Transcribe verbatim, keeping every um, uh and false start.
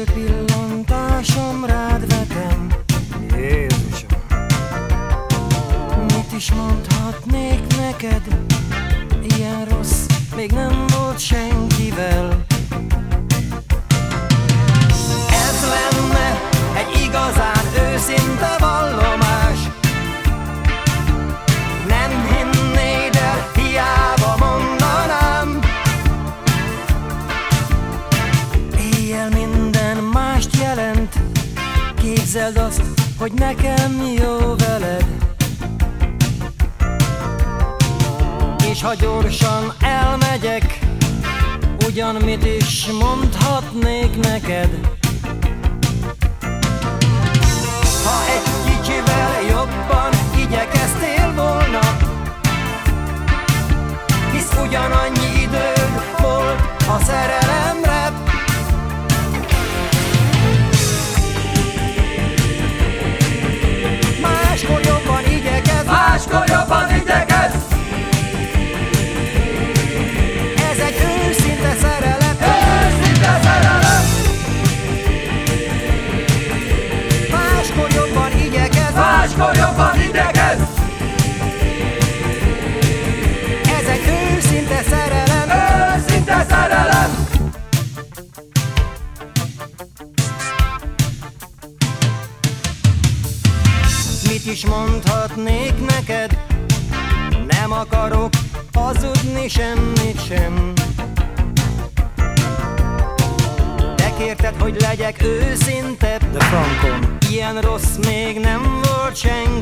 első pillantásom rád vetem. Jézusom, mit is mondhatnék neked? Ilyen rossz még nem volt senkivel. Ez lenne egy igazán őszinte vallomás. Nem hinnéd el, hiába mondanám. Éjjel minden mást jelent. Képzeld azt, hogy nekem jó veled. És ha gyorsan elmegyek, ugyan mit is mondhatnék neked? Ha egy kicsivel jobban igyekeztél volna, hisz ugyanannyi időd volt a szerelemre. Máskor jobban igyekezz, Máskor jobban igyekezz. ez egy őszinte szerelem. Őszinte szerelem. Máskor jobban igyekezz, Máskor jobban igyekezz. ez egy őszinte szerelem. Őszinte szerelem. Mit is mondhatnék neked? Nem akarok hazudni semmit sem. Te kérted, hogy legyek őszintebb, de frankon ilyen rossz még nem volt senki.